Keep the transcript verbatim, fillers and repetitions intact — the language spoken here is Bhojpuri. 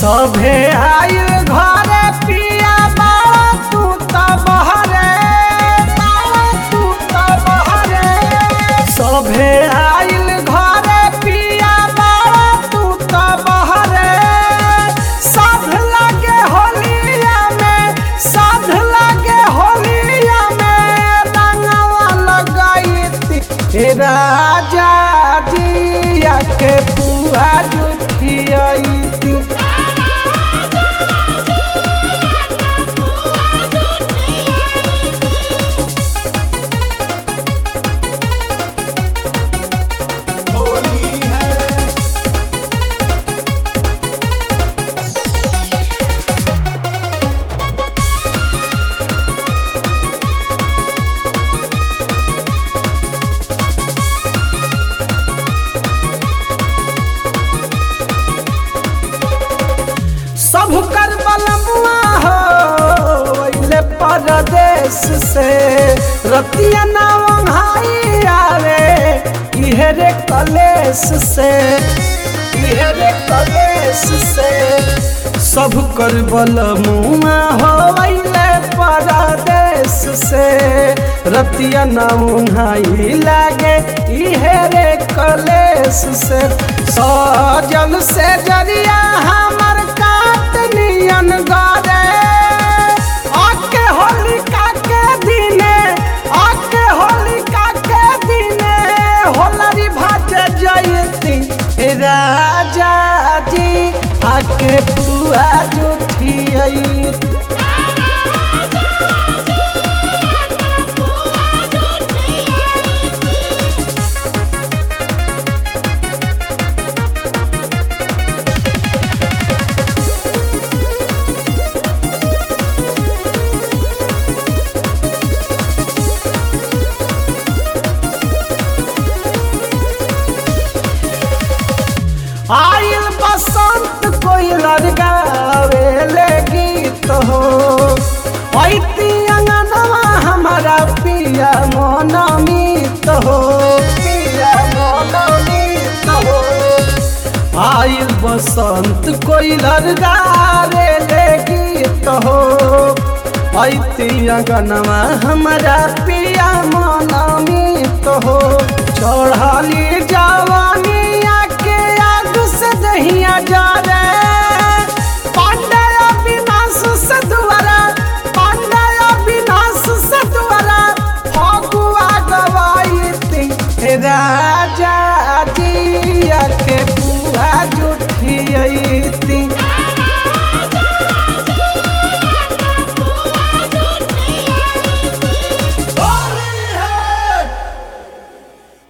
सभे आइल घरे पिया बाड़ा तू त बहरे बाड़ा तू त बहरे सभे आइल घरे पिया बाड़ा तू त बहरे साध लागे होलिया में साध लागे होलिया में रंगवा लगाई हे राजा जिया के पुआ जुठियाई सब कर बलमुआ हो अइले परदेश से रतिया ना वंघाई आवे इहे रे कलेश से इहे रे कलेश से सब कर बलमुआ हो अइले परदेश से रतिया ना वंघाई लागे इहे रे कलेश से सजल से जरिया हमर नियन गारे आके होलिका के दिने आके होलिका के दिने होलरी भाजे जयती राजा जी आके पुआ जुठियाई आइल बसंत कोई लड़गावे ले गीत हो ऐती अंगनवा हमारा पिया मोनमीत हो पिया मोनमीत हो आइल बसंत कोई लड़गावे ले गीत हो ऐती अंगनवा हमारा पिया मोनमीत हो चढ़ली जवानी दहिया जा रे पांडया विनाश से दुआरा पांडया विनाश से दुआरा फगुआ गवाई राजा जी